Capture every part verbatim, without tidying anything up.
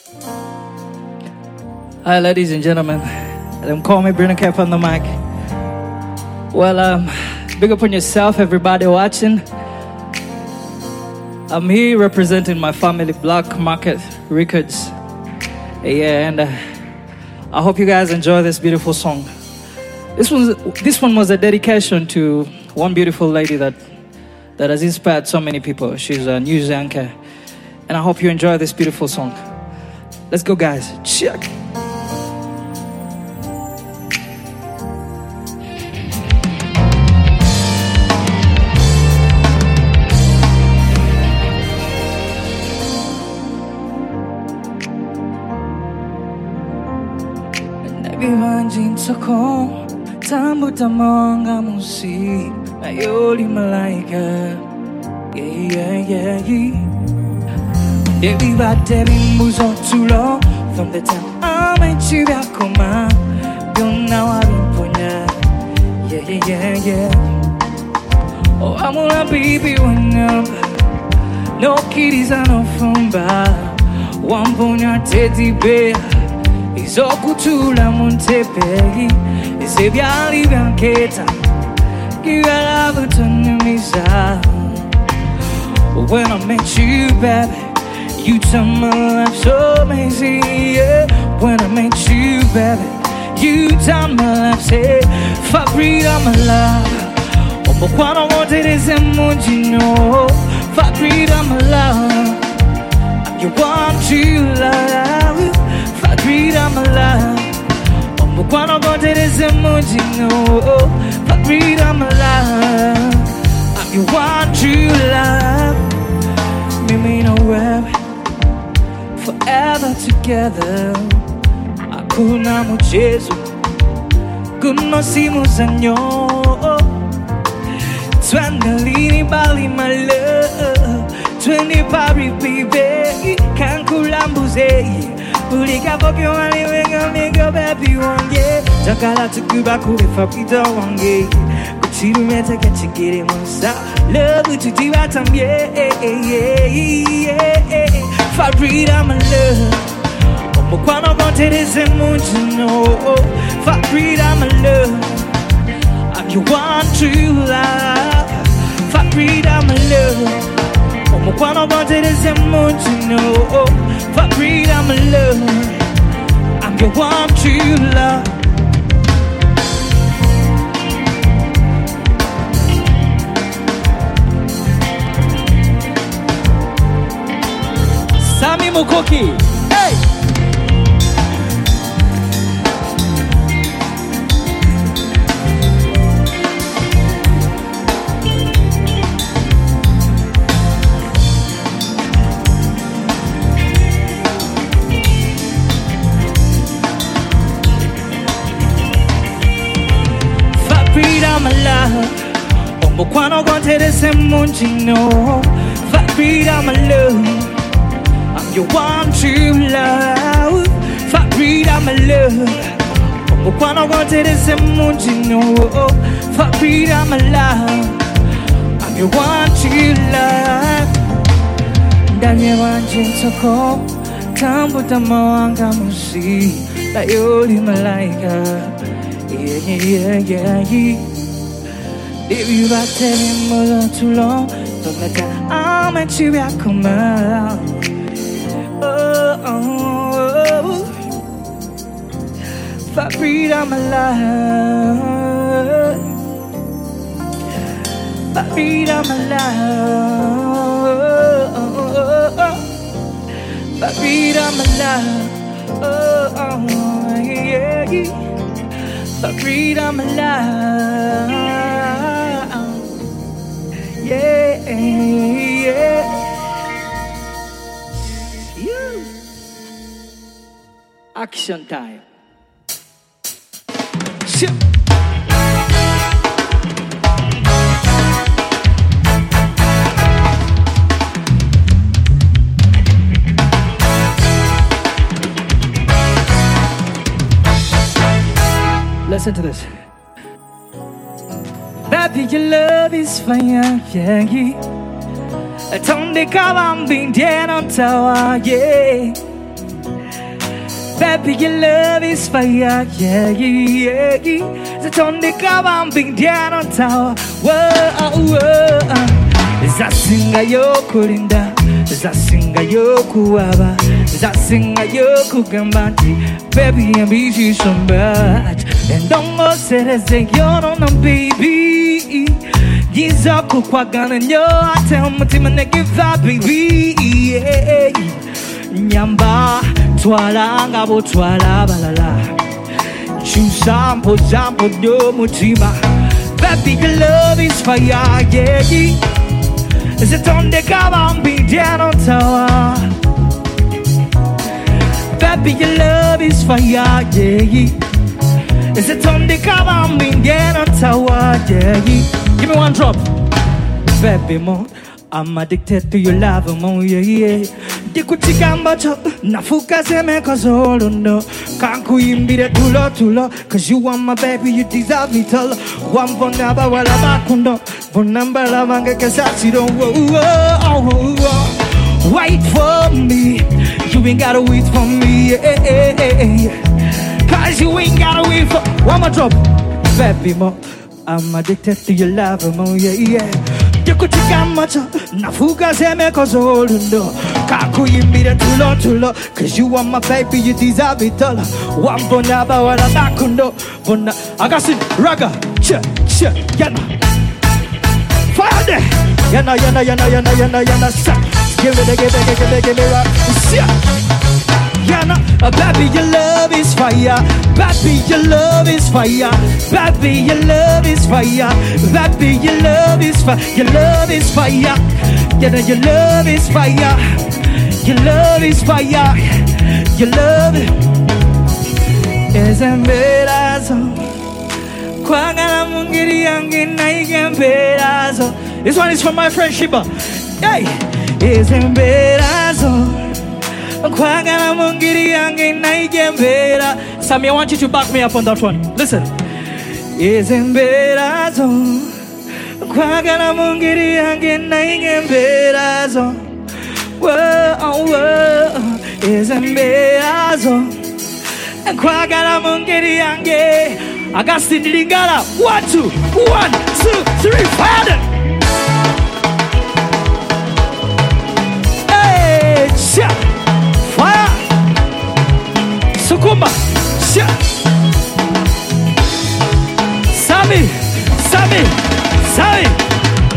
Hi, ladies and gentlemen. Them call me Bruno Cap on the mic. Well, um, big up on yourself, everybody watching. I'm here representing my family, Black Market Records. Yeah, and uh, I hope you guys enjoy this beautiful song. This one, this one was a dedication to one beautiful lady that that has inspired so many people. She's a news anchor, and I hope you enjoy this beautiful song. Let's go, guys. Check. Vivanjin soko tambu tamanga musi na yoli malaika yeah yeah yeah yeah Devi va devi muzo too long from the time I met you back home you now I'm punya yeah yeah yeah yeah Oh I'm gonna baby one up no kiddies are no from bar one punya teddy bear Izokutula Montepelli Isebiali Bianchetta Kigalava Tonumisa When I met you, baby You turned my life so amazing, yeah When I met you, baby You turned my life, say Fabrida my love Omo quando monte desse mundino Fabrida my love I'm your one true love Fabrida my love Omo quando monte desse mundino Fabrida my love I'm your one true love Mimi no worry Forever together Hakuna mchezo Conocimos años Tuangalini bali my love Twenty Paris baby Kankulambuze Ulika poke wani wenga mega baby wange Takala tukuba kube fapita wange Kuchiru meta kachigiri monsa Love utudiwa tambye Fabrida my love Omo kwano konte dese munjino Fabrida my love I'm your one true love Fabrida my love Omo quando monte desse munjino Fabrida my love I'm your one true love Sami Mukoki, hey! Fabrida my love Omo quando conte desse mundino Fabrida my love I'm your one true love Fabrida my love Omo quando conte desse mundino Fabrida my love I'm your one true love Danye wanjin soko Tambu tamawanga musi La yoli malaika Yeah, yeah, yeah, yeah If you got telling more too long From the time I met you back home Oh, oh, oh Fabrida my love Fabrida my love oh, oh, oh. Fabrida my love Oh, oh, yeah, yeah Fabrida my love Yeah, yeah You Action time Shit. Listen to this. Baby, your love is fire, yeah, yeah. Tonde kalam bin den on tawa, yeah. Baby, your love is fire, yeah, yeah, yeah, yeah. The tone they come on, big down on tower. Whoa, whoa. Is that singer yoku linda? Is that singer yoku aba? Is that singer yoku gambati? Baby, I'm busy so much. And don't go say that they you're on them, baby. Yizaku kwa gana nyo. I tell my team and they give that baby. Yeah. Nyamba twala ngabo twala balala Chusampo sampo do mutima. Baby, your love is fire, yeah. Is it on the cover be down on tower? Baby, your love is fire, yeah. Is it on the cover be down on tower, yeah. Give me one drop, baby, more. I'm addicted to your love, oh yeah, yeah. Dikutika mbacho, nafuka seme cause all no. Kanku imbire tulo tulo, cause you want my baby, you deserve me tall. One bonaba wala bakundo, bonamba la manga kasasi don't wait for me, you ain't gotta wait for me, yeah, yeah, yeah. Cause you ain't gotta wait for, one more drop, baby mo. I'm addicted to your love, oh yeah, yeah. Dikutika macho, nafuka seme cause all no. Kaku imbire tulo tulo, cause you want my baby, you deserve it all. One bonaba wala bakundo, bona. I got it, raga, cha, cha, yana. Fire there, yana, yana, yana, yana, yana, yana, sa. Give me the, give me, give me, give me, rock, yana. Uh, baby, your love is fire. Baby, your love is fire. Baby, your love is fire. Baby, your love is fire. Your love is fire. You know your love is fire. Your love is fire. Your love is a pedazo. Kwangala mungiri yangi naige pedazo. This one is from my friend Shiba. Hey, is a pedazo. Kwangala mungiri yangi naige peda. Sammy, I want you to back me up on that one. Listen. Is a pedazo. Kwangala mungiri yangi naige pedazo. Whoa, whoa, is a pedazo. And kwagala mungiri yange. I got Cindy Lingala. One, two, one, two, three, fire! Hey, cha, fire! Sukuma, cha. Sammy, Sammy, Sammy.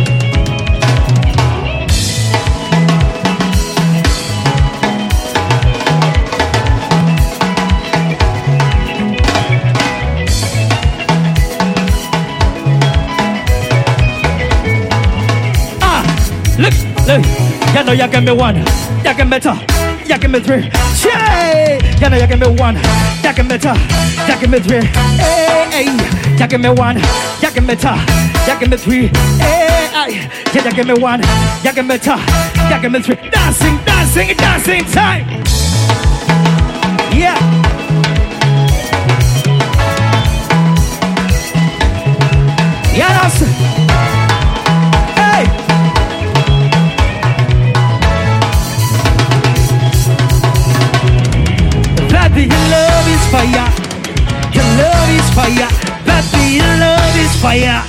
Look, look, you know you give me one, you give me two, you give me three. Hey, you know you give me one, you give me two, you give me three. Hey, hey, you give me one, you give me two, you give me three. Hey, hey, you give me one, you give me two, you give me three. Dancing, dancing, dancing time. Yeah. Yeah, that's baby, your love is fire. Your love is fire. Baby, your love is fire.